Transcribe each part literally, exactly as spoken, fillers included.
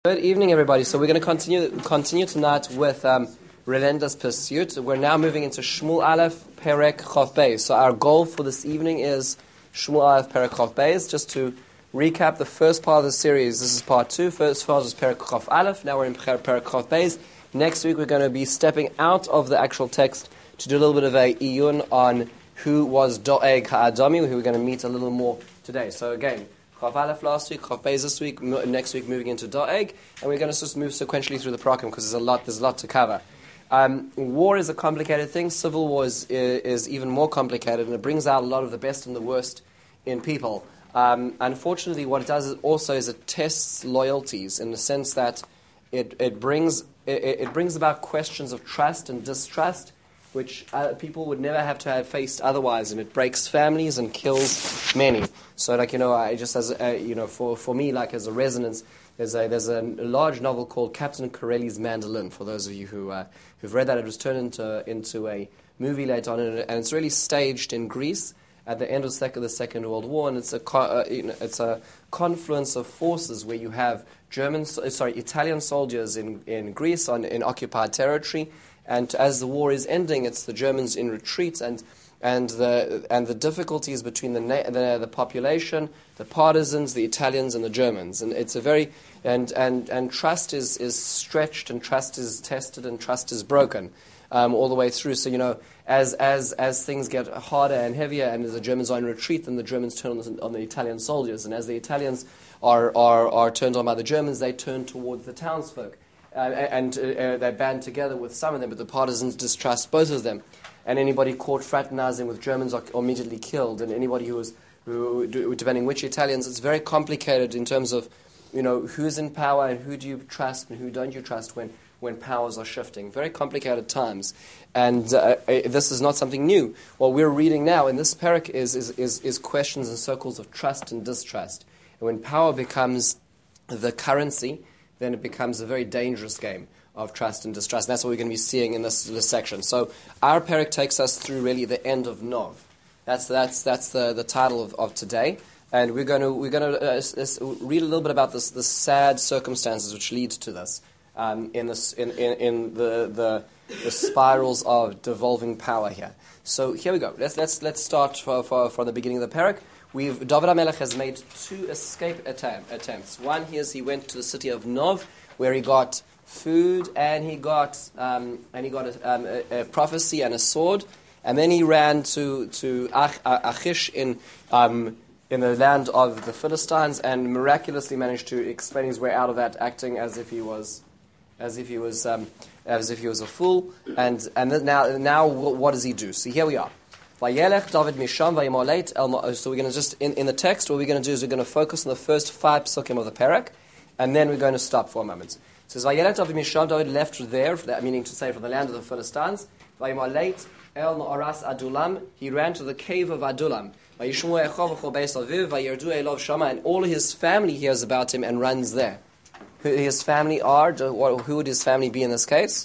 Good evening, everybody. So we're going to continue continue tonight with um, Relentless Pursuit. We're now moving into Shmuel Aleph, Perek Chof Beis. So our goal for this evening is Shmuel Aleph, Perek Chof Beis. Just to recap the first part of the series, this is part two. First part was Perek Chof Aleph. Now we're in Perek Chof Beis. Next week we're going to be stepping out of the actual text to do a little bit of a iyun on who was Doeg Ha'adami, who we're going to meet a little more today. So again, Chof Aleph last week, Chof Beis this week, next week moving into Doeg, and we're going to just move sequentially through the program because there's a lot, there's a lot to cover. Um, war is a complicated thing. Civil war is, is even more complicated, and it brings out a lot of the best and the worst in people. Um, unfortunately, what it does is also is it tests loyalties in the sense that it it brings it, it brings about questions of trust and distrust, which uh, people would never have to have faced otherwise, and it breaks families and kills many. So, like you know, I just as a, you know, for, for me, like as a resonance, there's a there's a large novel called Captain Corelli's Mandolin. For those of you who uh, who've read that, it was turned into into a movie later on, and it's really staged in Greece at the end of the Second World War, and it's a uh, you know, it's a confluence of forces where you have German, sorry, Italian soldiers in in Greece on in occupied territory. And as the war is ending, it's the Germans in retreat, and and the and the difficulties between the na- the, the population, the partisans, the Italians, and the Germans. And it's a very and and, and trust is, is stretched, and trust is tested, and trust is broken um, all the way through. So you know, as as as things get harder and heavier, and as the Germans are in retreat, then the Germans turn on the, on the Italian soldiers, and as the Italians are are are turned on by the Germans, they turn towards the townsfolk. Uh, and uh, uh, they band together with some of them, but the partisans distrust both of them. And anybody caught fraternizing with Germans are immediately killed. And anybody who was, who, depending which Italians, it's very complicated in terms of, you know, who's in power and who do you trust and who don't you trust when, when powers are shifting. Very complicated times. And uh, this is not something new. What we're reading now in this parak is, is, is, is questions and circles of trust and distrust. And when power becomes the currency, then it becomes a very dangerous game of trust and distrust. And that's what we're going to be seeing in this, this section. So our parak takes us through really the end of Nov. That's that's that's the, the title of, of today. And we're going to we're going to uh, read a little bit about this the sad circumstances which lead to this um, in this in, in, in the, the the spirals of devolving power here. So here we go. Let's let's let's start for, for, from the beginning of the parak. We've, David HaMelech has made two escape attempt, attempts. One is he went to the city of Nov, where he got food and he got um, and he got a, um, a, a prophecy and a sword, and then he ran to to Ach, Achish in um, in the land of the Philistines, and miraculously managed to explain his way out of that, acting as if he was as if he was um, as if he was a fool. And and now now what does he do? So here we are. Vayelech David Misham Vayimaleit El. So we're going to just in, in the text. What we're going to do is we're going to focus on the first five psukim of the parak, and then we're going to stop for a moment. It says Vayelech David Misham. David left there, meaning to say from the land of the Philistines. Vayimaleit El Ma'aras Adulam. He ran to the cave of Adulam. Vayishmu Echov V'chol Beis Aviv Vayirdu Elov Shama. And all his family hears about him and runs there. Who his family are? Who would his family be in this case?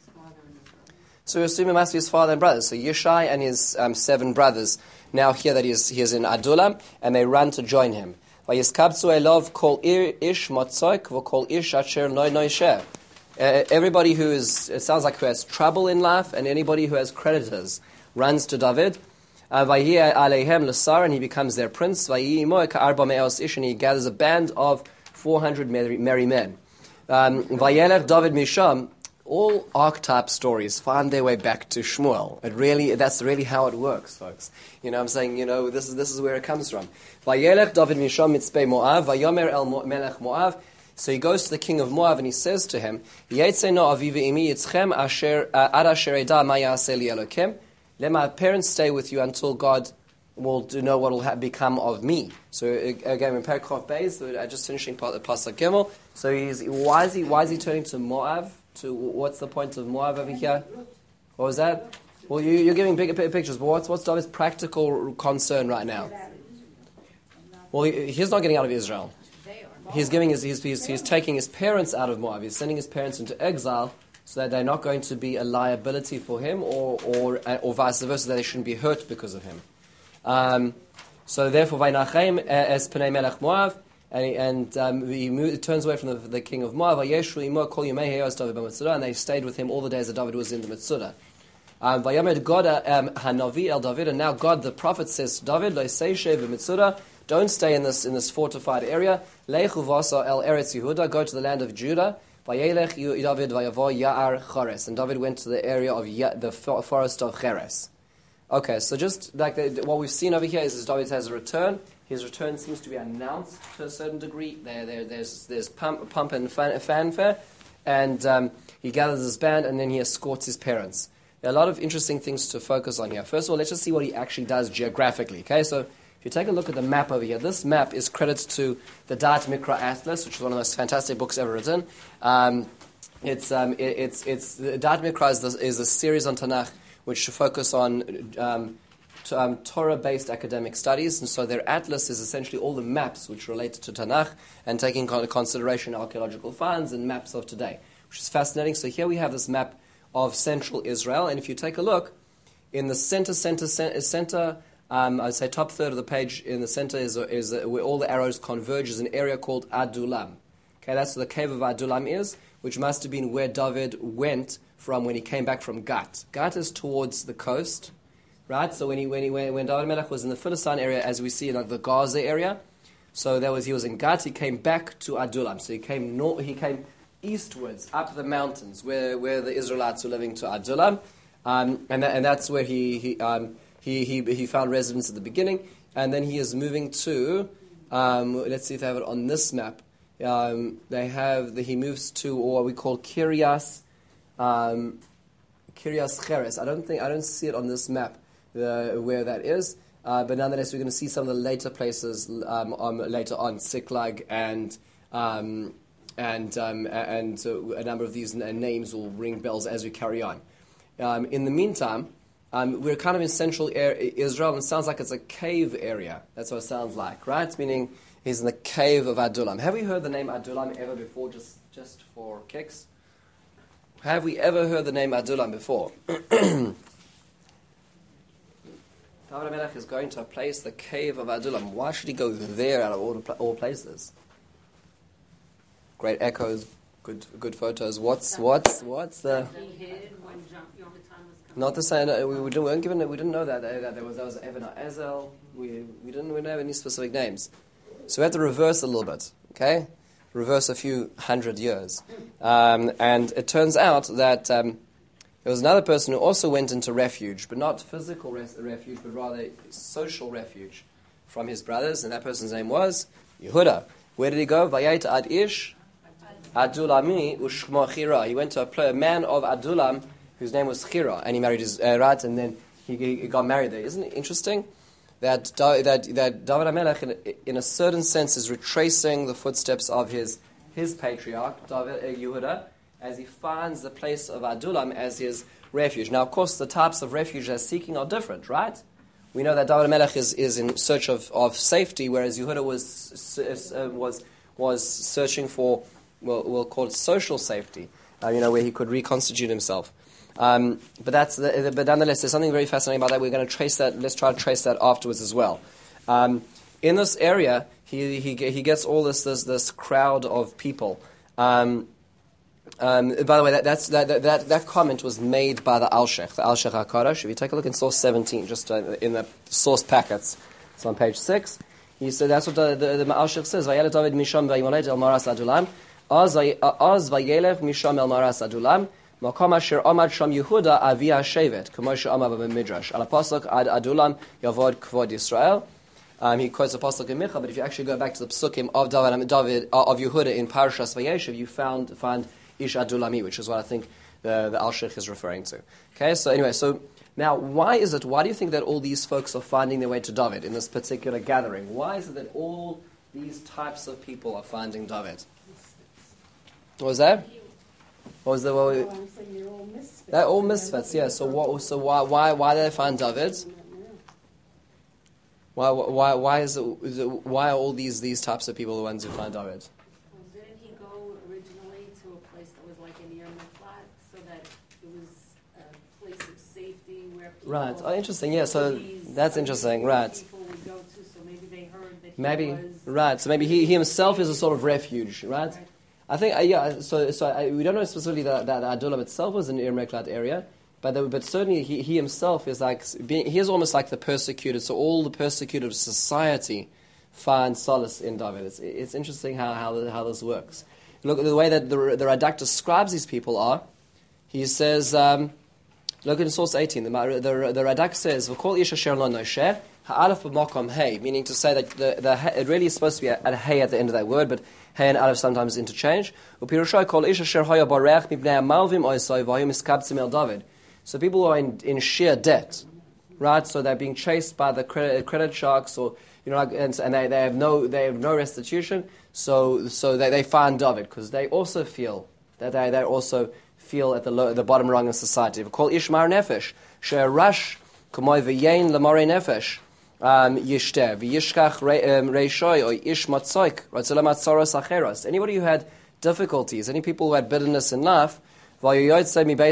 So we assume it must be his father and brothers. So Yishai and his um, seven brothers now hear that he is, he is in Adulam, and they run to join him. Vayiskabtzu kol ish motzoik v'kol ish asher noi noi sheh. Everybody who is, it sounds like who has trouble in life, and anybody who has creditors runs to David. Vayi aleihem l'sar, and he becomes their prince. Vayi imo ka'arba me'os ish, and he gathers a band of four hundred merry, merry men. Vayelech David Misham. All archetype stories find their way back to Shmuel. It really, that's really how it works, folks. You know, I'm saying, you know, this is this is where it comes from. Vayelech David Misham mitzpei Moav, vayomer el melech Moav. So he goes to the king of Moab and he says to him, Yeitzei no avi ve'imi yitzchem asher ad asher eda ma ya'aseh li Elokim. Let my parents stay with you until God will know what will have become of me. So again, in Perek Chof Beis, I just finishing Pasuk Gimel. So he's why is he why is he turning to Moab? To what's the point of Moab over here? What was that? Well, you, you're giving bigger pictures, but what's what's David's practical concern right now? Well, he, he's not getting out of Israel. He's giving his he's, he's he's taking his parents out of Moab. He's sending his parents into exile so that they're not going to be a liability for him, or or or vice versa, that they shouldn't be hurt because of him. Um, so therefore, Vaynachem es Pnei Melech Moab. and he, and um, he, moved, he turns away from the, the king of Moab. Vayeshu imo kol yemei hayos David b'Mitzrayim, and they stayed with him all the days that David was in the Mitzrayim. Um, Vayomer God um, Hanavi el David, and now God the prophet says to David, Lo seishe b'Mitzrayim, don't stay in this in this fortified area. Lechu vasa el Eretz Yehuda, go to the land of Judah. Vayelech David vayavo Ya'ar Chores, and David went to the area of ya, the forest of Cheres. Okay, so just like the, what we've seen over here is, is David has a return. His return seems to be announced to a certain degree. There, there there's there's pump, pump and fan, fanfare, and um, he gathers his band, and then he escorts his parents. There are a lot of interesting things to focus on here. First of all, let's just see what he actually does geographically. Okay, so if you take a look at the map over here, this map is credited to the Da'at Mikra Atlas, which is one of the most fantastic books ever written. Um, it's um, it, it's it's the Da'at Mikra is, the, is a series on Tanakh which focus on um, t- um, Torah-based academic studies, and so their atlas is essentially all the maps which relate to Tanakh and taking into consideration archaeological finds and maps of today, which is fascinating. So here we have this map of central Israel, and if you take a look in the center, center, center. center Um, I'd say top third of the page in the center is, is uh, where all the arrows converge, is an area called Adullam. Okay, that's where the cave of Adullam is, which must have been where David went from when he came back from Gat. Gat is towards the coast, right? So when he when he when, when David Melech was in the Philistine area, as we see in like the Gaza area, so that was he was in Gat. He came back to Adullam. So he came north, he came eastwards up the mountains where, where the Israelites were living to Adullam, um, and that, and that's where he he. Um, He, he he found residence at the beginning, and then he is moving to, um, let's see if they have it on this map. Um, they have, the, he moves to what we call Kiryas, um, Kiryas Cheres. I don't think, I don't see it on this map uh, where that is, uh, but nonetheless we're going to see some of the later places um, um, later on, Siklag and um, and um, and uh, a number of these names will ring bells as we carry on. Um, in the meantime, Um, we're kind of in central Israel, and it sounds like it's a cave area. That's what it sounds like, right? Meaning he's in the cave of Adullam. Have we heard the name Adullam ever before, just, just for kicks? Have we ever heard the name Adullam before? David HaMelech is going to a place, the cave of Adullam. Why should he go there out of all, the, all places? Great echoes, good good photos. What's, what's, what's the... Not the same. No, we, we, didn't, we weren't given. We didn't know that, that there was there was Evan or Ezel. We we didn't we didn't have any specific names, so we had to reverse a little bit. Okay, reverse a few hundred years, um, and it turns out that um, there was another person who also went into refuge, but not physical res- refuge, but rather social refuge from his brothers, and that person's name was Yehuda. Where did he go? Vayayit ad ish Adulami ushmo Chira. He went to a, pl- a man of Adullam, whose name was Chira, and he married his uh, right, and then he, he got married there. Isn't it interesting that that that David HaMelech, in, in a certain sense, is retracing the footsteps of his his patriarch David uh, Yehuda, as he finds the place of Adullam as his refuge. Now, of course, the types of refuge they're seeking are different, right? We know that David HaMelech is, is in search of, of safety, whereas Yehuda was uh, was was searching for, well, we'll call it social safety. Uh, you know, where he could reconstitute himself. Um, but that's the, the, but nonetheless, there's something very fascinating about that. We're going to trace that. Let's try to trace that afterwards as well. Um, in this area, he he he gets all this this this crowd of people. Um, um, by the way, that that's, that, that that comment was made by the Alshech, the Alshech HaKadosh. If you take a look in source seventeen, just uh, in the source packets, it's on page six. He said that's what the the, the Alshech says. Vayelech David misham vayimoled el maras Adullam. Az vayelech misham el maras Adullam. Makom asher amad sham Yehuda avi hashevet, k'mo she'amar b'midrash. Al pasuk ad Adullam yavod kvod Yisrael. Um, he quotes the pasuk in Micha, but if you actually go back to the psukim of David, David uh, of Yehuda in Parashas Vayeshev, you found find Ish Adulami, which is what I think the the Alshech is referring to. Okay, so anyway, so now why is it? Why do you think that all these folks are finding their way to David in this particular gathering? Why is it that all these types of people are finding David? What was that? What was the what we, oh, I'm saying they're all misfits. They're all misfits, yeah. So what? So why? Why? Why did they find David? Why? Why? Why is it? Is it why are all these these types of people the ones who find David? Well, didn't he go originally to a place that was like a near Miklat, so that it was a place of safety where people? Right. Oh, interesting. Yeah. So these, that's interesting. Right. People would go to, so maybe they heard that Maybe, was, right. So maybe he, he himself is a sort of refuge, right? Right. I think, uh, yeah, so so I, we don't know specifically that, that Adullam itself was in the Ir Meklat area, but there, but certainly he, he himself is like, being, he is almost like the persecuted, so all the persecuted society find solace in David. It's, it's interesting how, how, how this works. Look at the way that the, the Radak describes these people are. He says, um, look in source eighteen, the, the, the Radak says, V'kol ish asher lo nosher, ha'alef b'makom hey, meaning to say that the, the, it really is supposed to be a, a hey at the end of that word, but hey and aleph sometimes interchange. U'pirushai kol ish asher hoya barech mipnei ha'malvim oisoi v'hoyu miskabtzim el David. So people who are in, in sheer debt, right? So they're being chased by the credit, credit sharks, or you know, like, and, and they, they have no they have no restitution. So so they, they find David because they also feel that they they also feel at the low, the bottom rung of society. We call Ishmar Nefesh, She'erash K'moy V'yein L'morei Nefesh Yishteh V'yishkach Reishoy or Ish Matzoik Ratzela Matzoros Acheros. Anybody who had difficulties, any people who had bitterness in life, or people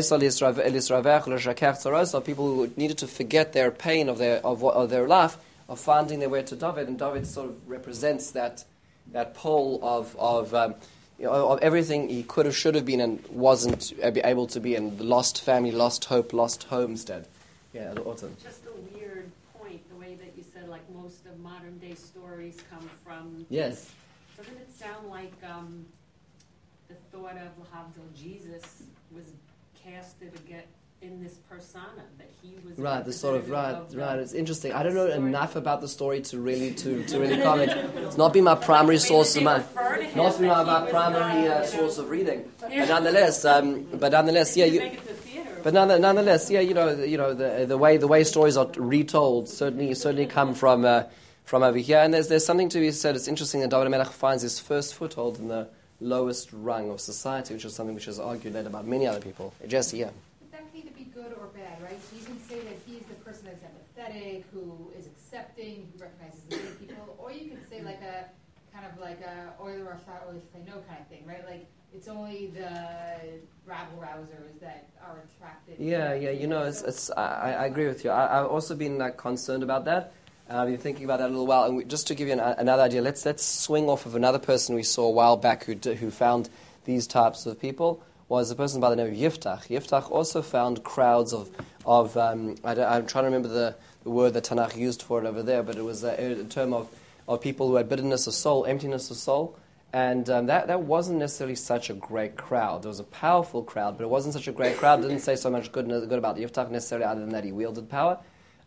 who needed to forget their pain of their of, of their life, of finding their way to David, and David sort of represents that that pole of of um, you know, of everything he could have, should have been, and wasn't able to be, and lost family, lost hope, lost homestead. Yeah, Autumn. Just a weird point, the way that you said, like most of modern day stories come from. Yes. Doesn't it sound like um, the thought of Lahavdil Jesus was casted to get in this persona, that he was right, the sort of right, of right. It's interesting. I don't know enough about the story to really to, to really comment. It's not been my primary source of my not been my, my primary uh, source of reading. But nonetheless, um, but nonetheless, yeah. You, but nonetheless, yeah. You know, you know the the way the way stories are retold certainly certainly come from uh, from over here. And there's there's something to be said. It's interesting that David HaMelech finds his first foothold in the lowest rung of society, which is something which is argued later about many other people. Jesse, yeah. Good or bad, right? So you can say that he's the person that's empathetic, who is accepting, who recognizes the good people, or you can say like a kind of like a Oiler or no kind of thing, right? Like it's only the rabble rousers that are attracted. Yeah, yeah. You know, it's it's. I, I agree with you. I, I've also been like concerned about that. Uh, I've been thinking about that a little while. And we, just to give you an, another idea, let's let's swing off of another person we saw a while back who who found these types of people. Was a person by the name of Yiftach. Yiftach also found crowds of, of um, I I'm trying to remember the, the word that Tanakh used for it over there, but it was a, a term of, of people who had bitterness of soul, emptiness of soul, and um, that, that wasn't necessarily such a great crowd. There was a powerful crowd, but it wasn't such a great crowd. It didn't say so much good, good about Yiftach necessarily, other than that he wielded power.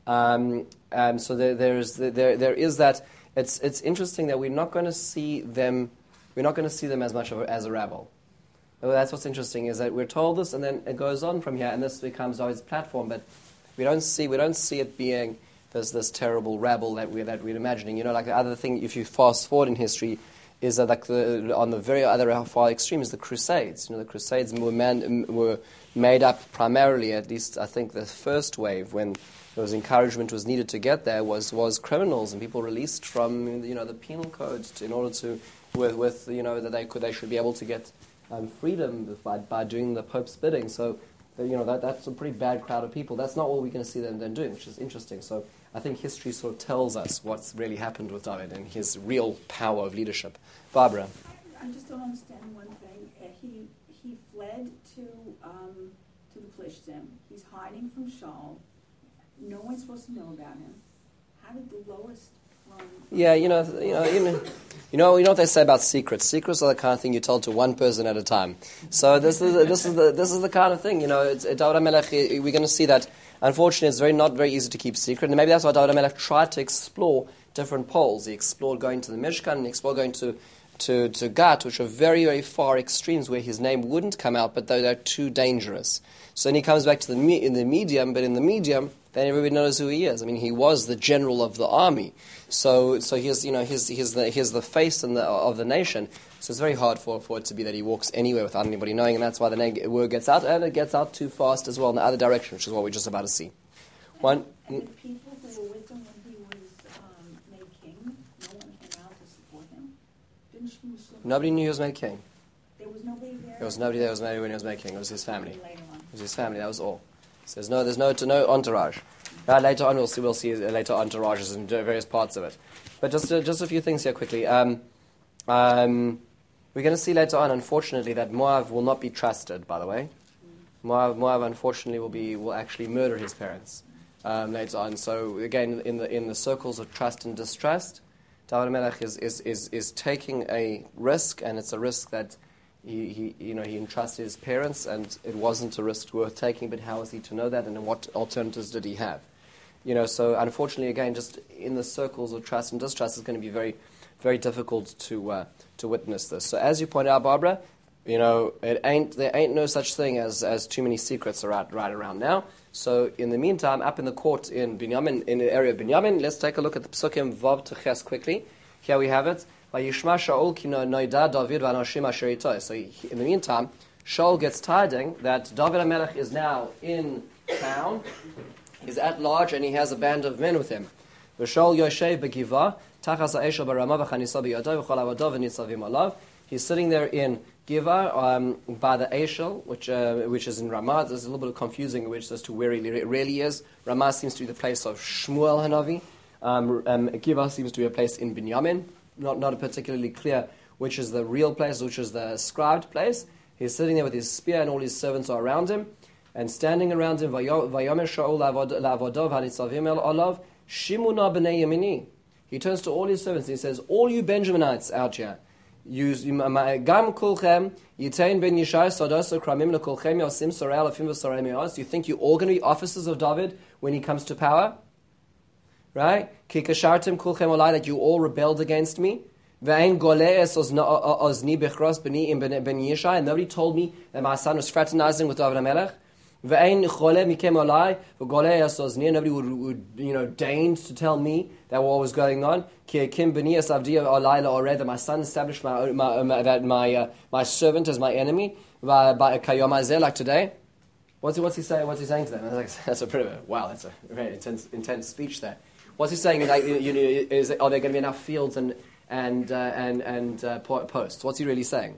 Um, um, so there, there's, there, there is that. It's, it's interesting that we're not going to see them, we're not going to see them as much of a, as a rabble. Well, that's what's interesting, is that we're told this, and then it goes on from here, and this becomes always platform. But we don't see we don't see it being this this terrible rabble that we're that we're imagining. You know, like the other thing, if you fast forward in history, is that like the, on the very other far extreme is the Crusades. You know, the Crusades were man, were made up primarily, at least I think the first wave, when there was encouragement was needed to get there, was was criminals and people released from you know the penal code to, in order to with with you know that they could they should be able to get. Um, freedom by, by doing the Pope's bidding. So, uh, you know, that that's a pretty bad crowd of people. That's not what we're going to see them then doing, which is interesting. So I think history sort of tells us what's really happened with David and his real power of leadership. Barbara. I, I just don't understand one thing. Uh, he he fled to um, to the Plishtim. He's hiding from Shaul. No one's supposed to know about him. How did the lowest rung... Yeah, you know, you know, you know, you know, you know what they say about secrets. Secrets are the kind of thing you tell to one person at a time. So this is this is the this is the kind of thing. You know, it's, David HaMelech. We're going to see that. Unfortunately, it's very not very easy to keep secret, and maybe that's why David HaMelech tried to explore different poles. He explored going to the Mishkan, and he explored going to to to Gat, which are very very far extremes where his name wouldn't come out, but though they're too dangerous. So then he comes back to the me- in the medium, but in the medium, then everybody knows who he is. I mean, he was the general of the army. So, so he's you know he's he's the he's the face and the, of the nation. So it's very hard for, for it to be that he walks anywhere without anybody knowing, and that's why the name, word gets out, and it gets out too fast as well in the other direction, which is what we're just about to see. One. And, and the people who were with him when he was um, made king, no one came out to support him. Didn't Shmuel? Nobody knew he was made king. There was nobody there. There was nobody there. Was nobody when he was made king. It was his family. Later on. It was his family. That was all. So there's no there's no to no entourage. Uh, later on, we'll see we'll see later entourages in various parts of it. But just uh, just a few things here quickly. Um, um, we're going to see later on, unfortunately, that Moav will not be trusted. By the way, Moav, Moav unfortunately will be will actually murder his parents um, later on. So again, in the in the circles of trust and distrust, David Melech is is, is is taking a risk, and it's a risk that he, he you know he entrusted his parents, and it wasn't a risk worth taking. But how is he to know that, and what alternatives did he have? You know, so unfortunately, again, just in the circles of trust and distrust, it's going to be very, very difficult to uh, to witness this. So, as you point out, Barbara, you know, it ain't there ain't no such thing as, as too many secrets right, right around now. So, in the meantime, up in the court in Binyamin, in the area of Binyamin, let's take a look at the Psukim Vav to Ches quickly. Here we have it. Vayishma Shaul ki noida David v'anashim asher ito. So, in the meantime, Shaul gets tiding that David HaMelech is now in town. He's at large, and he has a band of men with him. V'shol Yoshev begiva tachas ha'eshel barama v'chanisa b'yadav v'chol avadav v'nitzavim alav. He's sitting there in Giva um, by the Eshel, which uh, which is in Ramah. There's a little bit of confusing which as to where he really is. Ramah seems to be the place of Shmuel Hanavi. Um, um, Giva seems to be a place in Binyamin. Not not particularly clear which is the real place, which is the ascribed place. He's sitting there with his spear, and all his servants are around him. And standing around him, Vayomer Shaul la'avodov hanitzavim el olav shimuna b'nei yamini. He turns to all his servants and he says, all you Benjaminites out here, gam kulchem yitain ben yishai sados kramim lekulchem yosim sorei alafim v'sorei me'os. You think you're all going to be officers of David when he comes to power? Right? Ki kashartim kulchem olai, that you all rebelled against me. Ve'ein gole'es ozni bechros b'ni ben yishai. And nobody told me that my son was fraternizing with David HaMelech. Nobody would, would, you know, deigned to tell me that what was going on. That my son established my, my, my, that my, uh, my servant as my enemy by, by a kayom like today. What's he, what's he saying? What's he saying to them? Like, that's a pretty wow. That's a very intense, intense speech there. What's he saying? Like, you know, is, are there going to be enough fields and and uh, and and uh, posts? What's he really saying?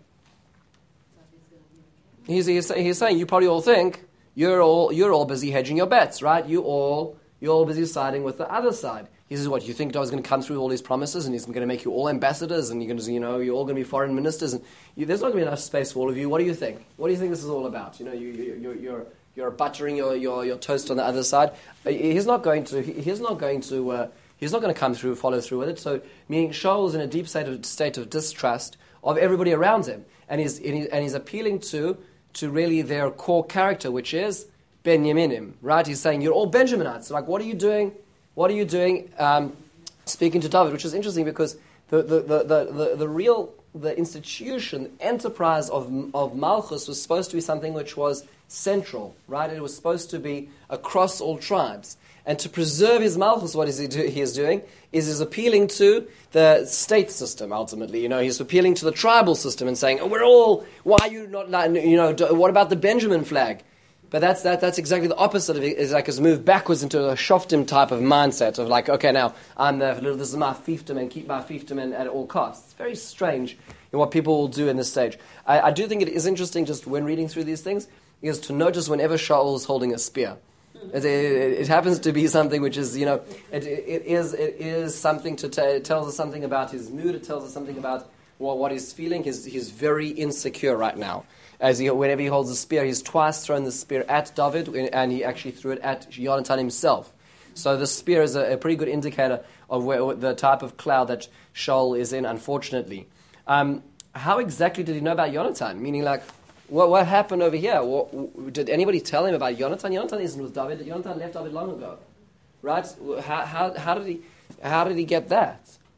He's, he's he's saying you probably all think. You're all you're all busy hedging your bets, right? You all you're all busy siding with the other side. He says, "What you think God's going to come through all these promises, and He's going to make you all ambassadors, and you're going to, you know, you're all going to be foreign ministers, and you, there's not going to be enough space for all of you. What do you think? What do you think this is all about? You know, you, you, you're you're you're buttering your, your, your toast on the other side. He's not going to. He's not going to. Uh, he's not going to come through, follow through with it. So, meaning Shaul is in a deep state of state of distrust of everybody around him, and he's and, he, and he's appealing to to really their core character, which is Benyaminim, right? He's saying, you're all Benjaminites. Like, what are you doing? What are you doing um, speaking to David? Which is interesting because the, the, the, the, the, the real, the institution, the enterprise of, of Malchus was supposed to be something which was central, right? It was supposed to be across all tribes. And to preserve his Malchus, what is he, do, he is doing, is he's appealing to the state system, ultimately. You know, he's appealing to the tribal system and saying, oh, we're all, why are you not, you know, what about the Benjamin flag? But that's that. That's exactly the opposite of it. It's like it's moved backwards into a shoftim type of mindset of like, okay, now I'm the this is my fiefdom and keep my fiefdom in at all costs. It's very strange in what people will do in this stage. I, I do think it is interesting, just when reading through these things, is to notice whenever Shaul is holding a spear. It, it, it happens to be something which is, you know, it, it is it is something to t- it tells us something about his mood. It tells us something about what, what he's feeling. He's he's very insecure right now. As he, whenever he holds a spear, he's twice thrown the spear at David, and he actually threw it at Yonatan himself. So the spear is a, a pretty good indicator of where, the type of cloud that Shaul is in, unfortunately. Um, how exactly did he know about Yonatan? Meaning, like, what, what happened over here? What, did anybody tell him about Yonatan? Yonatan isn't with David. Yonatan left David long ago, right? How, how, how did he how did he get that?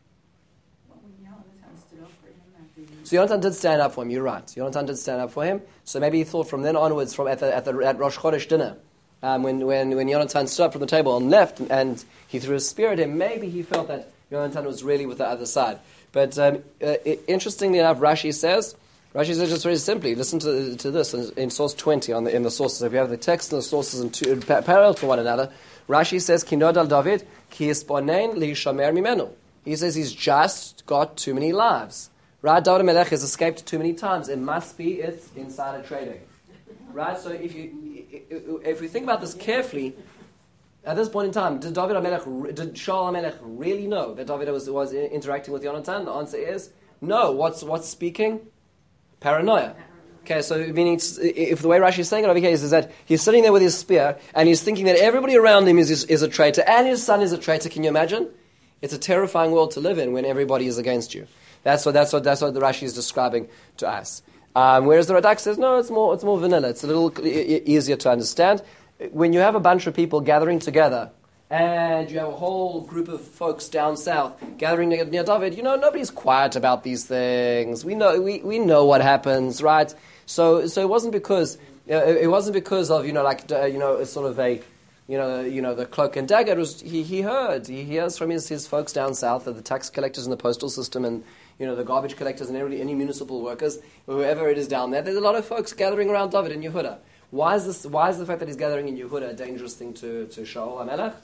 So Yonatan did stand up for him. You're right. Yonatan did stand up for him. So maybe he thought from then onwards, from at the at, the, at Rosh Chodesh dinner, um, when when when Yonatan stood up from the table and left, and he threw a spear at him, maybe he felt that Yonatan was really with the other side. But um, uh, it, interestingly enough, Rashi says, Rashi says just very simply. Listen to to this in, in source twenty on the in the sources. If you have the text and the sources in two, pa- parallel to one another, Rashi says, "Kinod al David ki isponein liishamer mimenu." He says he's just got too many lives. Right, David Melech has escaped too many times. It must be it's insider trading. Right, so if you if we think about this carefully, At this point in time, did David HaMelech, did Shaul HaMelech really know that David was, was interacting with Yonatan? The answer is no. What's what's speaking? Paranoia. Okay, so meaning, if the way Rashi is saying it over here is, is that he's sitting there with his spear and he's thinking that everybody around him is, is, is a traitor and his son is a traitor. Can you imagine? It's a terrifying world to live in when everybody is against you. That's what that's what that's what the Rashi is describing to us. Um, whereas the Radak says no, it's more it's more vanilla. It's a little e- easier to understand. When you have a bunch of people gathering together, and you have a whole group of folks down south gathering near, near David, you know, nobody's quiet about these things. We know we, we know what happens, right? So so it wasn't because uh, it wasn't because of you know like uh, you know sort of a you know you know the cloak and dagger. It was he, he heard he hears from his, his folks down south, the tax collectors in the postal system, and you know the garbage collectors and every, any municipal workers, whoever it is down there. There's a lot of folks gathering around David in Yehuda. Why is this? Why is the fact that he's gathering in Yehuda a dangerous thing to to Shaul HaMelech?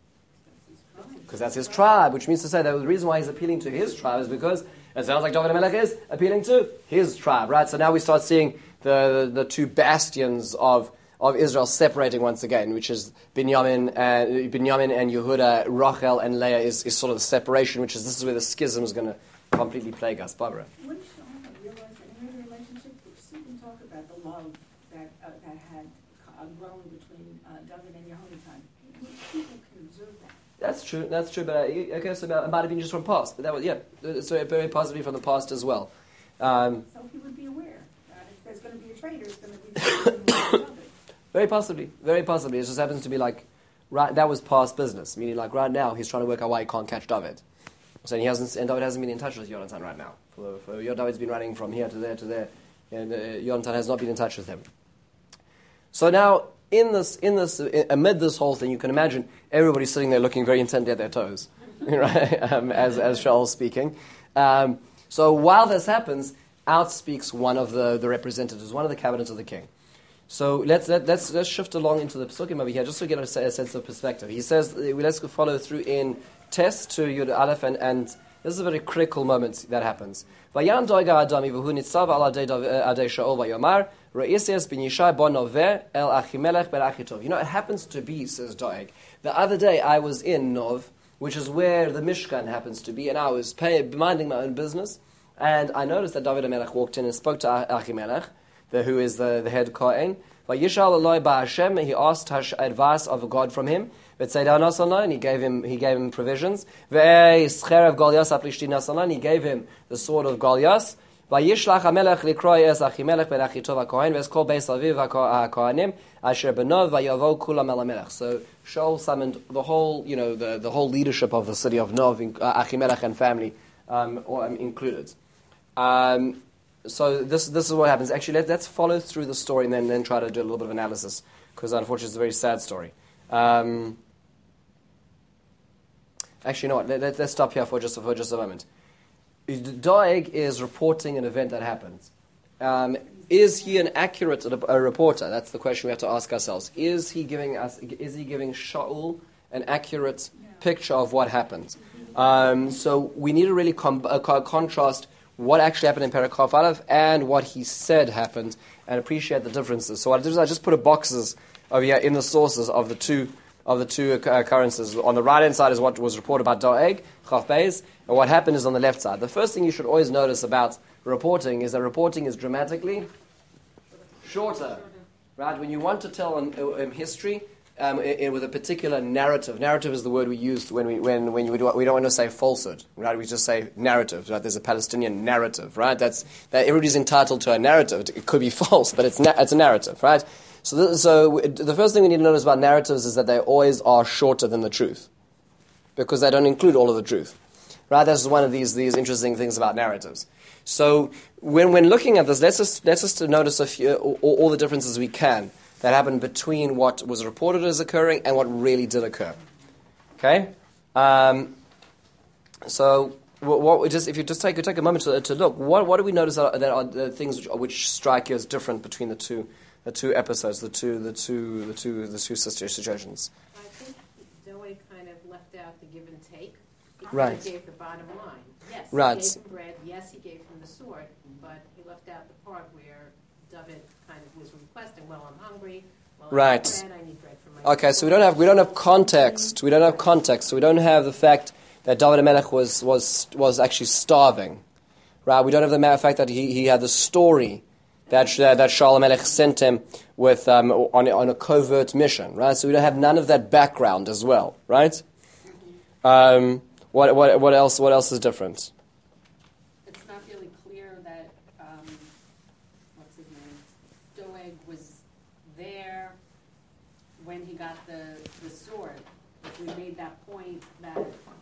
Because that's his tribe, which means to say that the reason why he's appealing to his tribe is because it sounds like David HaMelech is appealing to his tribe, right? So now we start seeing the the, the two bastions of, of Israel separating once again, which is Binyamin and Binyamin and Yehuda, Rachel and Leah is, is sort of the separation, which is this is where the schism is going to completely plague us. Barbara. When Shaul had realized that in their relationship, see them talk about the love that uh, that had uh, grown between uh, David and Yehonatan. People can observe that. That's true. That's true. But uh, okay, so it might have been just from past. But that was yeah. So very possibly from the past as well. Um, so he would be aware that if there's going to be a traitor, it's going to be David. Very possibly. Very possibly. It just happens to be like right. That was past business. Meaning like right now he's trying to work out why he can't catch David. So he hasn't. And David hasn't been in touch with Yonatan right now. For, for David's been running from here to there to there, and uh, Yonatan has not been in touch with him. So now. In this, in this, in, amid this whole thing, you can imagine everybody sitting there looking very intently at their toes, right? Um, as as Shaul's speaking. Um, so while this happens, out speaks one of the, the representatives, one of the cabinets of the king. So let's let, let's let's shift along into the Pesukim over here, just to get a, a sense of perspective. He says, let's follow through in Test to Yud Aleph, and, and this is a very critical moment that happens. Vayam doiga adami v'hu nitzav al adei Shaul vayomar. You know, it happens to be, says Doeg, the other day I was in Nov, which is where the Mishkan happens to be, and I was pay, minding my own business, and I noticed that David HaMelech walked in and spoke to Achimelech, the, who is the, the head Kohen. He asked advice of God from him, and he gave him he gave him provisions. He gave him the sword of Goliath. וישלח המלך לקרוא את אחימלך בן אחיטוב הכהן ואת כל בית אביו הכהנים אשר בנוב ויבואו כולם אל המלך. So Shaul summoned the whole, you know, the, the whole leadership of the city of Nov, uh, Achimelech and family um, or, um, included. Um, so this this is what happens. Actually, let, let's follow through the story and then, then try to do a little bit of analysis, because unfortunately it's a very sad story. Um, actually, you know what? Let, let, let's stop here for just for just a moment. Doeg is reporting an event that happened. Um, is he an accurate a reporter? That's the question we have to ask ourselves. Is he giving us? Is he giving Shaul an accurate picture of what happened? Um, so we need to really com- uh, contrast what actually happened in Perek Chaf Aleph and what he said happened, and appreciate the differences. So what I did is I just put a boxes over here in the sources of the two of the two occurrences. On the right hand side is what was reported about Doeg, Chaf Beis, and what happened is on the left side. The first thing you should always notice about reporting is that reporting is dramatically shorter. Right? When you want to tell an, um, history um, in, in, with a particular narrative, narrative is the word we use when we when when we, do, we don't want to say falsehood. Right? We just say narrative. Right? There's a Palestinian narrative. Right? That's that everybody's entitled to a narrative. It could be false, but it's na- it's a narrative. Right? So, th- so the first thing we need to notice about narratives is that they always are shorter than the truth, because they don't include all of the truth. Right? That's one of these these interesting things about narratives. So when when looking at this, let's just let's just notice a few, all, all the differences we can that happened between what was reported as occurring and what really did occur. Okay. Um, so what, what we just if you just take take a moment to, to look, what what do we notice that are, that are the things which, which strike you as different between the two the two episodes, the two the two the two the two sister situations? I think Doeg kind of left out the give and take. He Right. gave the bottom line. Yes, Right. he gave him bread. Yes, he gave him the sword. But he left out the part where David kind of was requesting, well, I'm hungry. Well, I Right. need bread. I need bread for Okay, so we don't have we don't have context. We don't have context. So we don't have the fact that David HaMelech was was was actually starving, right? We don't have the matter of fact that he, he had the story that uh, that Shaul HaMelech sent him with um, on on a covert mission, right? So we don't have none of that background as well, right? Um, what what what else? What else is different? It's not really clear that um, what's his name, Doeg was there when he got the the sword. If we made that point, that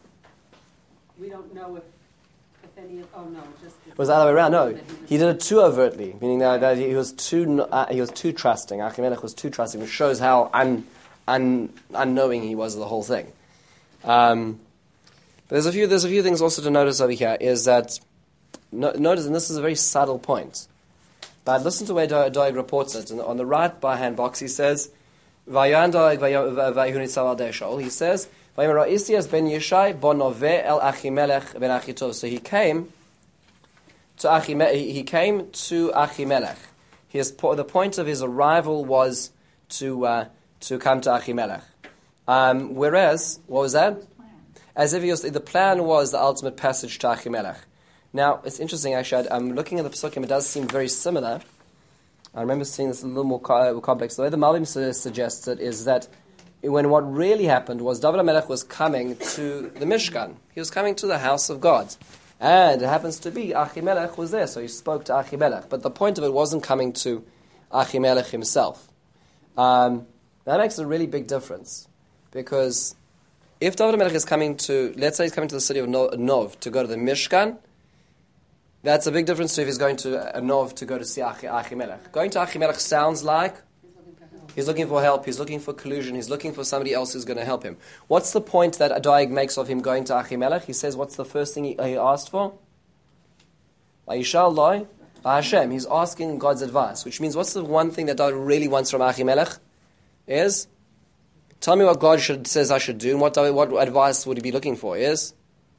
we don't know if if any of oh no, just It was the other way around. No, he did it too overtly, meaning that, that he was too uh, he was too trusting. Achimelech was too trusting, which shows how un, un, unknowing he was of the whole thing. Um, but there's a few there's a few things also to notice over here. Is that no, notice, and this is a very subtle point. But listen to where Do- Doeg reports it. And on the right by hand box, he says, "Vayan Doeg vayihunitzav al Shaul." He says, "Vayomer Isias ben Yishai bon Noveh el Achimelech ben Achitov." So he came to Achimelech. He came to Achimelech. His po- the point of his arrival was to uh, to come to Achimelech. Um, whereas, what was that? As if he was, the plan was the ultimate passage to Achimelech. Now, it's interesting, actually, I'm looking at the Pesukim, it does seem very similar. I remember seeing this a little more co- complex. The way the Malbim su- suggests it is that when what really happened was David HaMelech was coming to the Mishkan. He was coming to the house of God. And it happens to be Achimelech was there, so he spoke to Achimelech. But the point of it wasn't coming to Achimelech himself. Um, that makes a really big difference. Because if David HaMelech is coming to, let's say he's coming to the city of No- Nov to go to the Mishkan, that's a big difference to if he's going to Nov to go to see Achi- Achimelech. Going to Achimelech sounds like he's looking for help, he's looking for collusion, he's looking for somebody else who's going to help him. What's the point that Doeg makes of him going to Achimelech? He says, what's the first thing he, he asked for? Vayishal Loi Hashem. He's asking God's advice, which means what's the one thing that Doeg really wants from Achimelech? Is, tell me what God should, says I should do, and what, what advice would he be looking for? Is,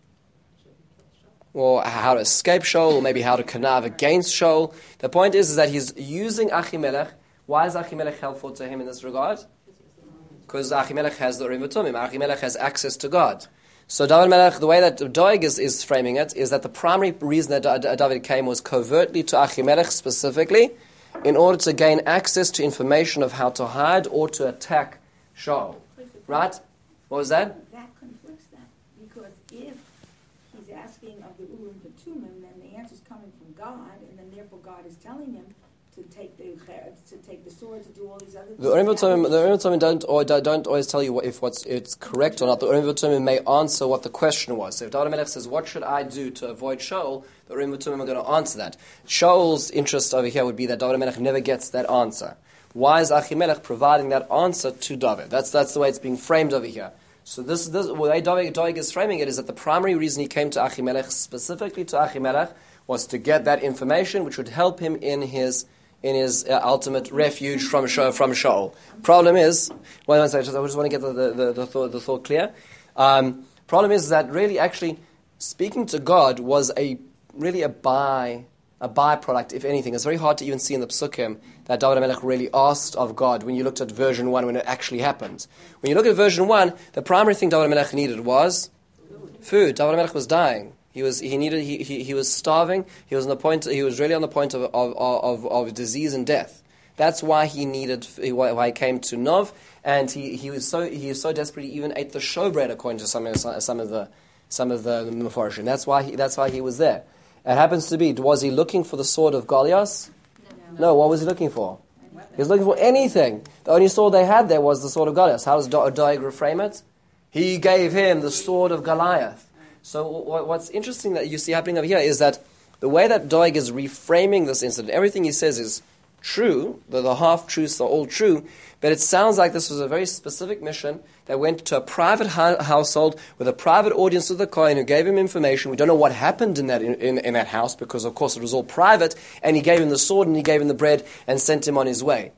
or how to escape Shaul, or maybe how to connive against Shaul. The point is, is that he's using Achimelech. Why is Achimelech helpful to him in this regard? Because Achimelech has the Urim v'Tumim. Achimelech has access to God. So David Melech, the way that Doeg is, is framing it, is that the primary reason that David came was covertly to Achimelech specifically, in order to gain access to information of how to hide or to attack Shaul. Right? What was that? That conflicts that, because if he's asking of the Urim V'Tumim, then the answer's coming from God, and then therefore God is telling him to take the to take the sword, to do all these other things. The Urim V'Tumim, the Urim V'Tumim don't, or don't always tell you what, if what's it's correct or not. The Urim V'Tumim may answer what the question was. So if David HaMelech says, "What should I do to avoid Shaul?" the Urim V'Tumim are going to answer that. Shaul's interest over here would be that David HaMelech never gets that answer. Why is Achimelech providing that answer to David? That's that's the way it's being framed over here. So this, this the way Doeg, Doeg is framing it is that the primary reason he came to Achimelech, specifically to Achimelech, was to get that information which would help him in his in his uh, ultimate refuge from Shaul, from Shaul. Problem is, well, one second, I just want to get the the, the, the, thought, the thought clear. Um, problem is that really, actually, speaking to God was a really a by. a byproduct, if anything. It's very hard to even see in the Pesukim that David HaMelech really asked of God when you looked at version one, when it actually happened. When you look at version one, the primary thing David HaMelech needed was food. David HaMelech was dying. He was he needed he, he, he was starving. He was on the point he was really on the point of of, of, of disease and death. That's why he needed why he came to Nov, and he, he was so he was so desperate he even ate the showbread, according to some of some of the some of the Mefarshim. That's why he that's why he was there. It happens to be, was he looking for the sword of Goliath? No. No, what was he looking for? He was looking for anything. The only sword they had there was the sword of Goliath. How does Doeg reframe it? He gave him the sword of Goliath. So what's interesting that you see happening over here is that the way that Doeg is reframing this incident, everything he says is true, the, the half-truths are all true, but it sounds like this was a very specific mission that went to a private ha- household with a private audience with the Kohen who gave him information. We don't know what happened in that in, in, in that house because, of course, it was all private, and he gave him the sword and he gave him the bread and sent him on his way.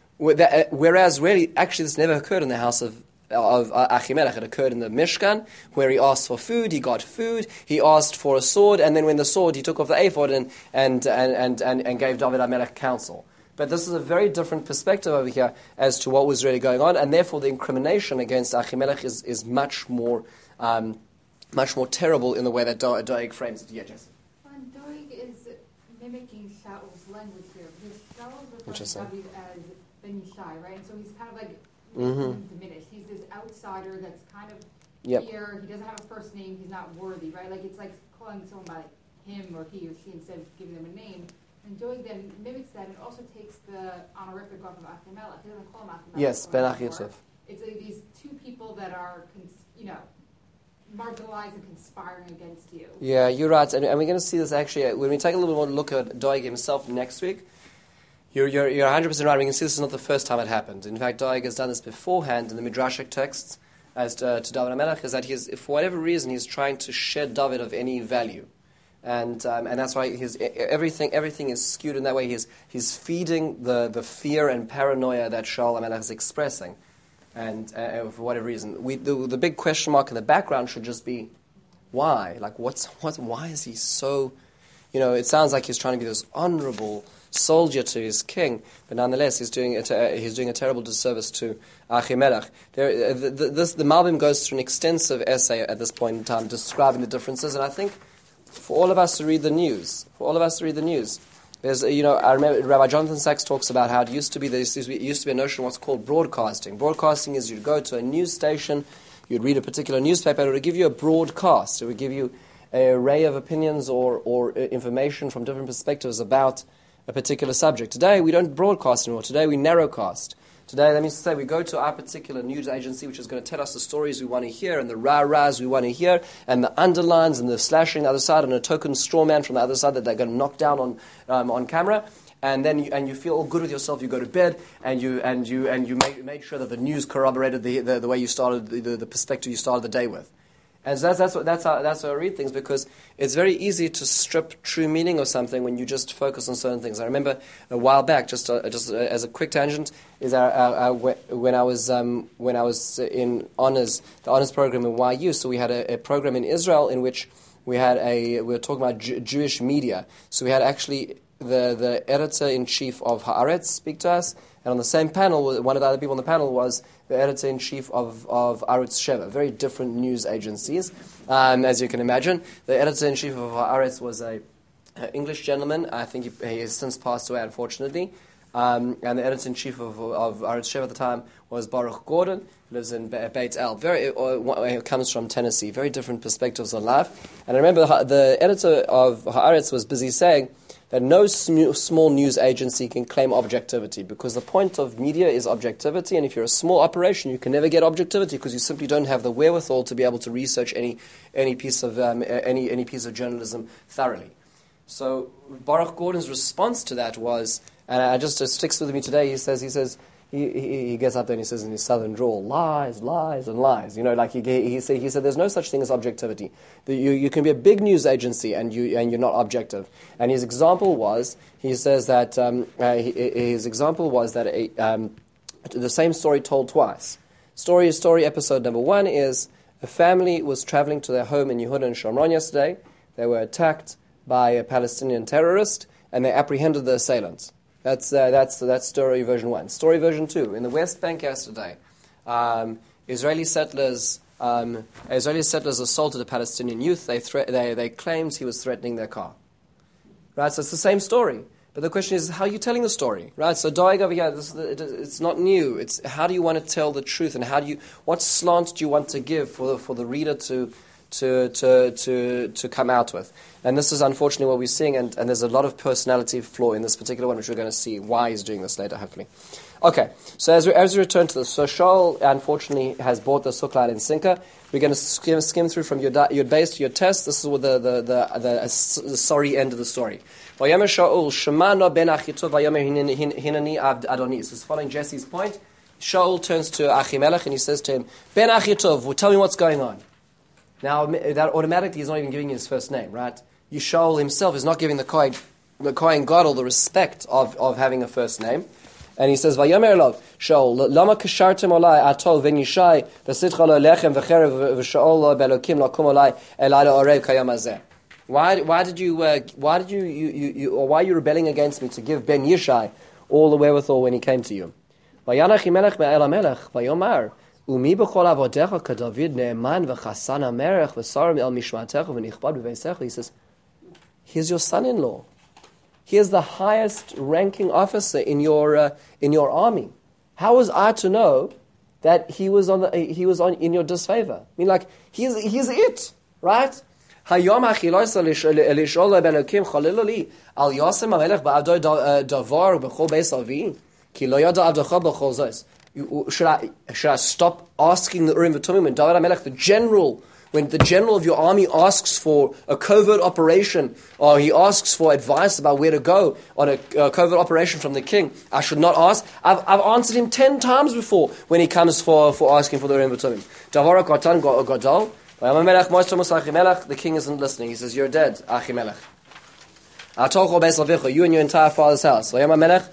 Whereas, really, actually, this never occurred in the house of of Achimelech. It occurred in the Mishkan, where he asked for food, he got food, he asked for a sword, and then when the sword, he took off the ephod and and and and, and, and gave David HaMelech counsel. But this is a very different perspective over here as to what was really going on, and therefore the incrimination against Achimelech is, is much more um, much more terrible in the way that Do- Doeg frames it. Yeah, Jess. And Doeg is mimicking Shaul's language here, because Shaul refers to Interesting. David as Ben Yishai, right? And so he's kind of like Mhm. diminished. He's this outsider that's kind of Yep. here. He doesn't have a first name. He's not worthy, right? Like it's like calling someone by him or he or she instead of giving them a name. And Doeg then mimics that and also takes the honorific off of Achimelech. He doesn't call him Achimelech. Yes, or Ben anymore. Achitov. It's like these two people that are, cons- you know, marginalized and conspiring against you. Yeah, you're right, and, and we're going to see this actually uh, when we take a little more look at Doeg himself next week. You're, you're, you're one hundred percent right. We can see this is not the first time it happened. In fact, Doeg has done this beforehand in the Midrashic texts as to, uh, to David HaMelech, is that he's, for whatever reason, he's trying to shed David of any value. And um, and that's why his, everything everything is skewed in that way. He's, he's feeding the, the fear and paranoia that Shaul HaMelech is expressing. And uh, for whatever reason. We, the, the big question mark in the background should just be, why? Like, what's, what, why is he so... You know, it sounds like he's trying to be this honorable soldier to his king, but nonetheless, he's doing a, te- he's doing a terrible disservice to Achimelech. There, uh, the, the, this, the Malbim goes through an extensive essay at this point in time describing the differences, and I think for all of us to read the news, for all of us to read the news, there's, uh, you know, I remember Rabbi Jonathan Sachs talks about how it used to be, there used to be, it used to be a notion of what's called broadcasting. Broadcasting is you'd go to a news station, you'd read a particular newspaper, and it would give you a broadcast. It would give you an array of opinions or, or information from different perspectives about a particular subject. Today, we don't broadcast anymore. Today, we narrowcast. Today, that means to say we go to our particular news agency, which is going to tell us the stories we want to hear and the rah-rahs we want to hear and the underlines and the slashing on the other side and a token straw man from the other side that they're going to knock down on um, on camera. And then you, and you feel all good with yourself. You go to bed and you and you and you made, made sure that the news corroborated the the, the way you started the, the, the perspective you started the day with. And so that's that's what, that's how that's how I read things, because it's very easy to strip true meaning of something when you just focus on certain things. I remember a while back, just uh, just uh, as a quick tangent, is our, our, our, when I was um, when I was in honors the honors program in Y U. So we had a, a program in Israel in which we had a we were talking about Jew- Jewish media. So we had actually the the editor in chief of Haaretz speak to us. And on the same panel, one of the other people on the panel was the editor-in-chief of, of Arutz Sheva, very different news agencies, um, as you can imagine. The editor-in-chief of Haaretz was a, an English gentleman. I think he, he has since passed away, unfortunately. Um, and the editor-in-chief of, of Arutz Sheva at the time was Baruch Gordon, who lives in Be- Beit El. Very, uh, comes from Tennessee. Very different perspectives on life. And I remember the, the editor of Haaretz was busy saying that no sm- small news agency can claim objectivity, because the point of media is objectivity, and if you're a small operation, you can never get objectivity because you simply don't have the wherewithal to be able to research any any piece of um, any any piece of journalism thoroughly. So Baruch Gordon's response to that was, and I just it sticks with me today. He says he says. He, he, he gets up there and he says in his southern drawl, lies, lies, and lies. You know, like he he said, he said, there's no such thing as objectivity. The, you you can be a big news agency and you and you're not objective. And his example was, he says that um, uh, he, his example was that a, um, the same story told twice. Story story episode number one is a family was traveling to their home in Yehuda and Shomron yesterday. They were attacked by a Palestinian terrorist and they apprehended the assailants. That's uh, that's that's story version one. Story version two. In the West Bank yesterday, um, Israeli settlers um, Israeli settlers assaulted a Palestinian youth. They, thre- they they claimed he was threatening their car. Right. So it's the same story. But the question is, how are you telling the story? Right. So Doeg over here, this, it, it's not new. It's how do you want to tell the truth, and how do you what slant do you want to give for the, for the reader to to to to to come out with? And this is unfortunately what we're seeing, and, and there's a lot of personality flaw in this particular one, which we're going to see why he's doing this later, hopefully. Okay, so as we, as we return to this, so Shaul, unfortunately, has bought the Sukkot and Sinker. We're going to skim, skim through from your your base to your test. This is what the the the, the, the, the sorry end of the story. Vayomer Shaul, Shemano ben Achitov, Vayomer hinani Adoni. This is following Jesse's point. Shaul turns to Achimelech and he says to him, Ben Achitov, well, tell me what's going on. Now, that automatically he's not even giving his first name, right? Shaul himself is not giving the Kohen, the Kohen Gadol the respect of, of having a first name. And he says, Vayomer Elov, Shaul, Lama kashartem olai atol ven yishai, v'sitcha lo lechem v'cherev v'shaol lo belokim lakum olai elai lo orev kayom hazeh. Why, why did you, uh, why did you, you, you, you, or why are you rebelling against me to give Ben Yishai all the wherewithal when he came to you. Vayanach Imelech me'el HaMelech, vayomar, Umi b'chol avodecha k'David ne'eman v'chasan ha'merech v'sarim el mishmatecha v'nichbad b'veisecha. He says, here's your son-in-law. He is the highest ranking officer in your uh, in your army. How was I to know that he was on the, he was on in your disfavor? I mean, like he's he's it, right? Hayom achilosa lishol belokim chalilali al yosem hamelech ba'avdoi davar b'chol beis avi ki lo yada avdocha b'chol zos. Should I should I stop asking the Urim v'Tumim when David HaMelech, the general? When the general of your army asks for a covert operation, or he asks for advice about where to go on a, a covert operation from the king, I should not ask. I've, I've answered him ten times before when he comes for, for asking for the Urim V'Tumim. Davara Katan Gadol, the king isn't listening. He says, you're dead, Achimelech. You and your entire father's house. He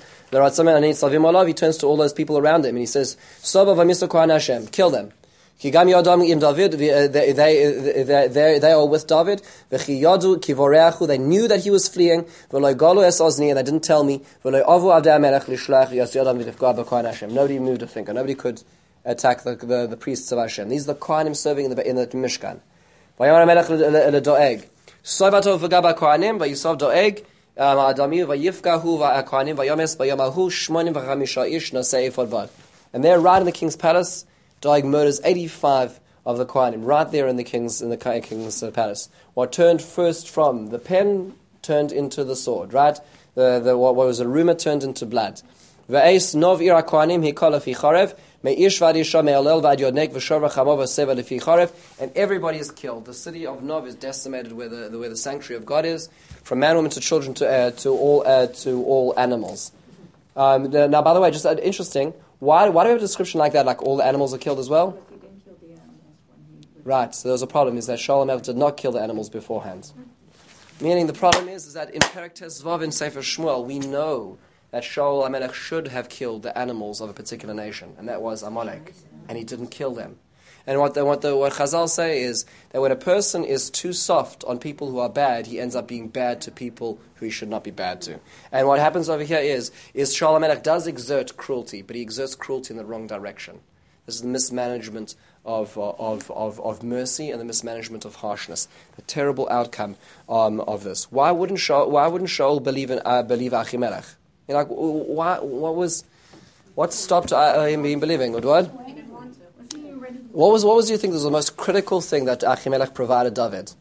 turns to all those people around him and he says, kill them. They, they, they, they, they are with David. They knew that he was fleeing. And they didn't tell me. Nobody moved a finger. Nobody could attack the, the, the priests of Hashem. These are the Kohanim serving in the, in the Mishkan. And they're right in the king's palace. Doeg murders eighty-five of the Kohanim, right there in the king's in the king's uh, palace. What turned first from the pen turned into the sword, right? The, the what was a rumor turned into blood. Ve'es nov ira Kohanim hikala fi charev me'ish v'adisha me'alel v'ad yodnek v'shor v'chamo v'seva lefi charev, and everybody is killed. The city of Nov is decimated, where the, the where the sanctuary of God is, from man, woman to children to uh, to all uh, to all animals. Um, now, by the way, just uh, interesting. Why, why do we have a description like that, like all the animals are killed as well? He didn't kill the animals when he... Right, so there was a problem, is that Shaul HaMelech did not kill the animals beforehand. Meaning the problem is, is that in Perek Tezvav in Sefer Shmuel, we know that Shaul HaMelech should have killed the animals of a particular nation, and that was Amalek, and he didn't kill them. And what the, what the what Chazal say is that when a person is too soft on people who are bad, he ends up being bad to people who he should not be bad to. And what happens over here is, is Shaul HaMelech does exert cruelty, but he exerts cruelty in the wrong direction. This is the mismanagement of uh, of, of of mercy and the mismanagement of harshness. The terrible outcome um, of this. Why wouldn't Shaul, why wouldn't Shaul believe in uh, believe Achimelech? You know, like, why? What was? What stopped uh, him being believing? Or what? What was, what was, do you think, was the most critical thing that Achimelech provided David?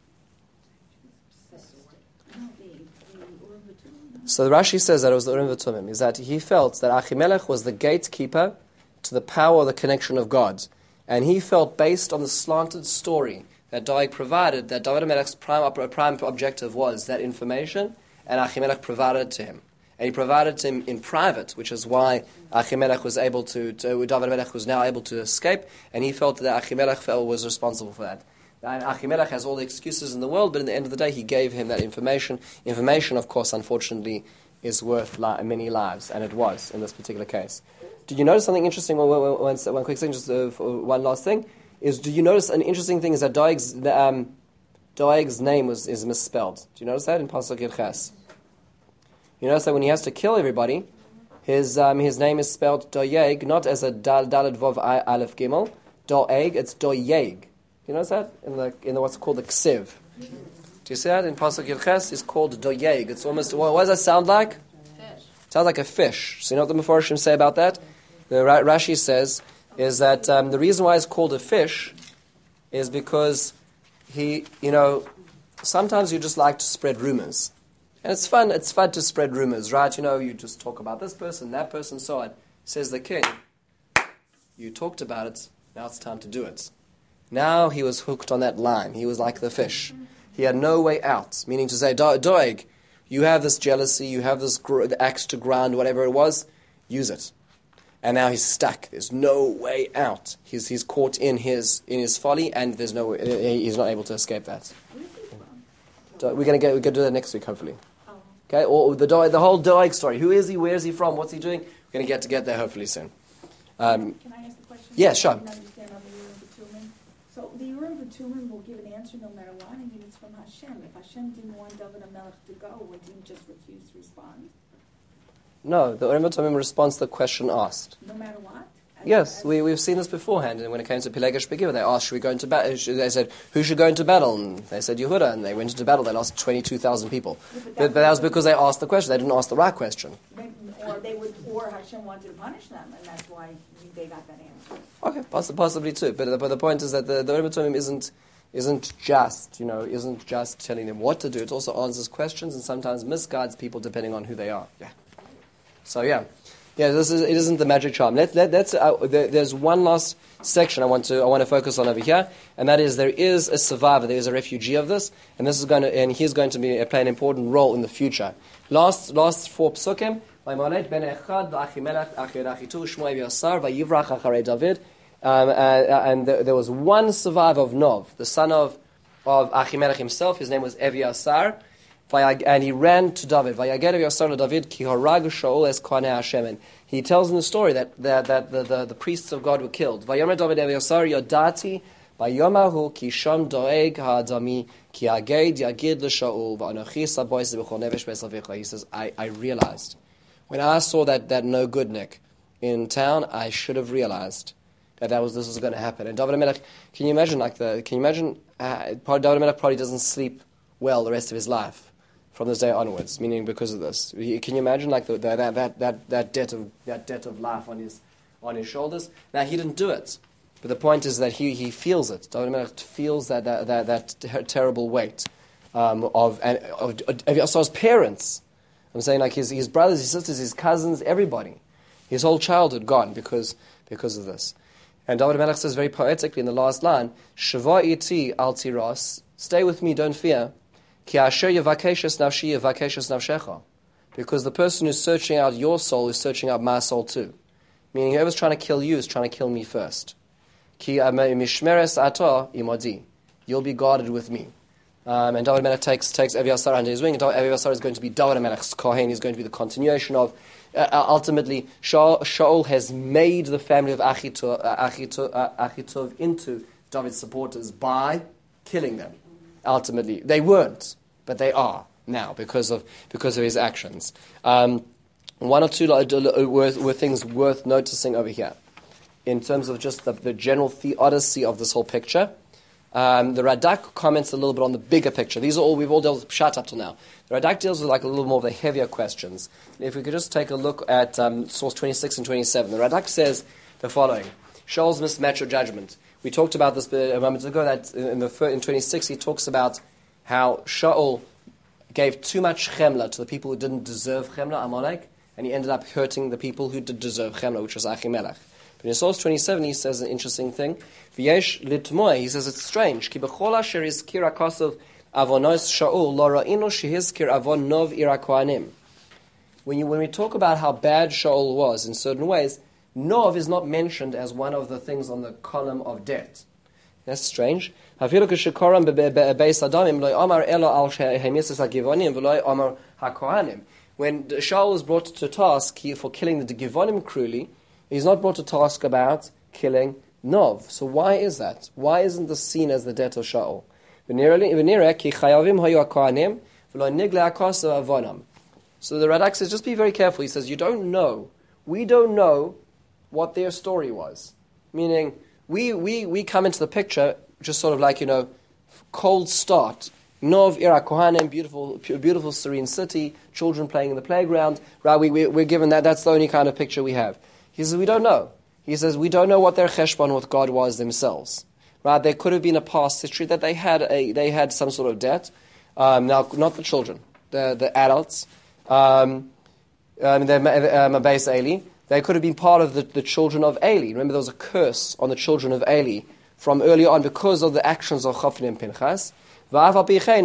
So the Rashi says that it was the Urim V'Tumim, is that he felt that Achimelech was the gatekeeper to the power or the connection of God. And he felt, based on the slanted story that Doeg provided, that David HaMelech's prime, prime objective was that information, and Achimelech provided it to him. And he provided it to him in private, which is why Achimelech was able to, to David HaMelech was now able to escape, and he felt that Achimelech felt was responsible for that. And Achimelech has all the excuses in the world, but in the end of the day, he gave him that information. Information, of course, unfortunately, is worth li- many lives, and it was in this particular case. Did you notice something interesting? One, one, one quick thing, just uh, one last thing, is do you notice an interesting thing is that Doeg's, um, Doeg's name was is misspelled. Do you notice that in Pasuk Yud Ches? You notice that when he has to kill everybody, his um, his name is spelled Doeg, not as a dal dalad vov aleph gimel. Doeg, it's Doeg. You notice that in the in the what's called the ksiv. Do you see that in Pasuk Yud Ches? It's called Doeg. It's almost what, what does that sound like? Fish. Sounds like a fish. So you know what the Mefarshim say about that? The Rashi says is that um, the reason why it's called a fish is because he, you know, sometimes you just like to spread rumors. And it's fun, it's fun to spread rumors, right? You know, you just talk about this person, that person, so on. Says the king, you talked about it, now it's time to do it. Now he was hooked on that line. He was like the fish. He had no way out, meaning to say, Doeg, you have this jealousy, you have this gr- axe to grind, whatever it was, use it. And now he's stuck. There's no way out. He's he's caught in his in his folly, and there's no he's not able to escape that. We're going to get we're going to do that next week, hopefully. Okay, or the the whole Doeg story. Who is he? Where is he from? What's he doing? We're going to get to get there hopefully soon. Um, Can I ask the question? Yeah, sure. I can understand on the Urim V'Tumim. So the Urim V'Tumim will give an answer no matter what. I mean, it's from Hashem. If Hashem didn't want David HaMelech to go, would he just refuse to respond? No, the Urim Tumim responds to the question asked. No matter what? As- Yes, as- we, we've seen this beforehand. And when it came to Pelegesh Begiva, they asked, should we go into battle? They said, who should go into battle? And they said, Yehuda. And they went into battle. They lost twenty-two thousand people. Yeah, but But, that but that was was- because they asked the question. They didn't ask the right question. Or they would, or Hashem wanted to punish them, and that's why they got that answer. Okay, poss- possibly too. But, but the point is that the, the Urim Tumim isn't, isn't just, you know, isn't just telling them what to do. It also answers questions and sometimes misguides people depending on who they are. Yeah. So, yeah. Yeah, this is, it isn't the magic charm. Let, let, let's, uh, there, there's one last section I want to I want to focus on over here, and that is there is a survivor, there is a refugee of this, and this is going to, and he's going to be, play an important role in the future. Last last four psukim, Vayimolet ben Echad v'Achimelech Achir Achitu Shmuel Yasar Vayivrach Acharei David, um, uh, and there, there was one survivor of Nov, the son of of Achimelech himself. His name was Eviasar. And he ran to David. David ki harag Shaul es kohanei Hashem. And he tells in the story that, that, that the, the, the priests of God were killed. Vayomer David Eviasar yodati vayomahu ki sham doeg ha'adami ki aged yagid l'Shaul va'anochi sabois b'chol nevesh be'savicha. He says, I, I realized. When I saw that, that no good Nick in town, I should have realized that, that was this was going to happen. And David HaMelech, can you imagine like the, can you imagine, uh, David HaMelech probably doesn't sleep well the rest of his life from this day onwards, meaning because of this. Can you imagine like the, the, that, that, that, that debt of that debt of life on his on his shoulders? Now he didn't do it, but the point is that he, he feels it. David HaMelech feels that that, that, that ter- terrible weight um, of and of, of, of Yasar's parents. I'm saying like his his brothers, his sisters, his cousins, everybody, his whole childhood gone because because of this. And David HaMelech says very poetically in the last line, "Shava iti al tiras, stay with me, don't fear." Because the person who's searching out your soul is searching out my soul too. Meaning whoever's trying to kill you is trying to kill me first. You'll be guarded with me. Um, and David HaMelech takes, takes Eviasar under his wing. And Eviasar is going to be David HaMelech's Kohen. He's going to be the continuation of... Uh, ultimately, Shaul, Shaul has made the family of Achitov, uh, Achitov, uh, Achitov into David's supporters by killing them. Ultimately, they weren't, but they are now because of because of his actions. Um, one or two were, were things worth noticing over here, in terms of just the, the general theodicy of this whole picture. Um, the Radak comments a little bit on the bigger picture. These are all we've all dealt with Pshat up till now. The Radak deals with like a little more of the heavier questions. If we could just take a look at um, source twenty-six and twenty-seven, the Radak says the following: Shaul's mismatch of judgment. We talked about this a moment ago, that in, the, in twenty-six he talks about how Shaul gave too much chemla to the people who didn't deserve chemla, Amalek, and he ended up hurting the people who did deserve chemla, which was Achimelech. But in Source twenty-seven he says an interesting thing. V'yesh litmoy, he says it's strange. Ki b'chol asher izkir akosov avonos Shaul lo ra'inu shehizkir avon nov ira kohanim. When you when we talk about how bad Shaul was in certain ways, Nov is not mentioned as one of the things on the column of debt. That's strange. When Shaul was brought to task for killing the Givonim cruelly, he's not brought to task about killing Nov. So why is that? Why isn't this seen as the debt of Shaul? So the Radak says, just be very careful. He says, you don't know. We don't know what their story was. Meaning, we, we, we come into the picture just sort of like, you know, cold start. Nov, Ira Kohanim, beautiful, beautiful, serene city, children playing in the playground. Right? We, we, we're given that. That's the only kind of picture we have. He says, we don't know. He says, we don't know what their cheshbon with God was themselves. Right? There could have been a past history that they had a, they had some sort of debt. Um, now, not the children, the, the adults. Um, um, they're um, Beis Eli. They could have been part of the, the children of Eli. Remember, there was a curse on the children of Eli from early on because of the actions of Chofni and Pinchas. But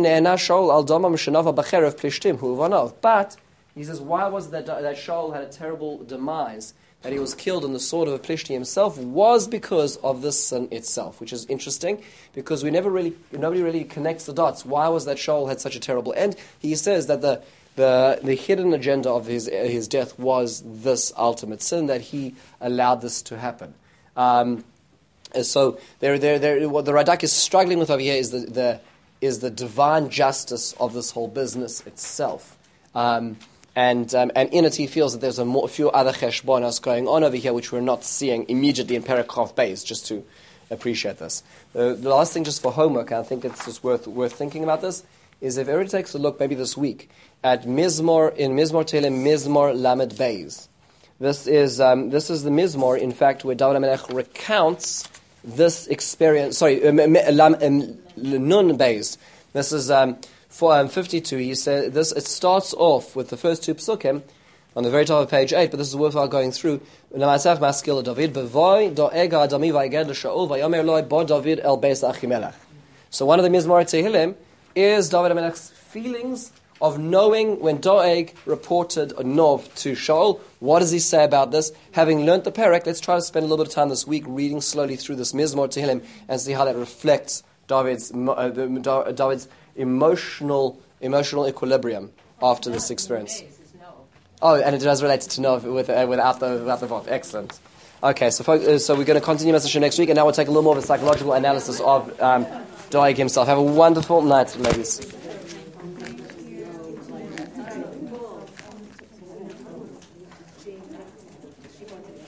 he says, why was it that, that Shaul had a terrible demise, that he was killed in the sword of a Plishti himself, was because of this sin itself, which is interesting, because we never really, nobody really connects the dots. Why was that Shaul had such a terrible end? He says that the The, the hidden agenda of his his death was this ultimate sin, that he allowed this to happen. Um, so there, there, there, what the Radak is struggling with over here is the, the is the divine justice of this whole business itself. Um, And um, and in it he feels that there's a, more, a few other cheshbonos going on over here which we're not seeing immediately in Perek Chof Beis, just to appreciate this. Uh, the last thing just for homework, and I think it's just worth worth thinking about this, is if everybody takes a look maybe this week at Mizmor, in Mizmor Tehillim, Mizmor Lamed Beis. This is um, this is the Mizmor, in fact, where David HaMelech recounts this experience, sorry, um, um, um, Nun Beis. This is... Um, For um, fifty-two, he said this. It starts off with the first two psukim on the very top of page eight, but this is worthwhile going through. L'masach maskil David bevoy do'ega adami va'eged l'Shaul va'yomer loy bo David el beis Achimelech. So one of the Mizmor Tehillim is David HaMelech's feelings of knowing when Doeg reported a nov to Shaul. What does he say about this? Having learnt the perek, let's try to spend a little bit of time this week reading slowly through this Mizmor Tehillim and see how that reflects David's uh, the, David's emotional emotional equilibrium after this experience. Oh, and it does relate to Nov with, uh, without the without the Vav. Excellent. Okay, so folks, uh, so we're going to continue message next week, and now we'll take a little more of a psychological analysis of um, Doeg himself. Have a wonderful night, ladies.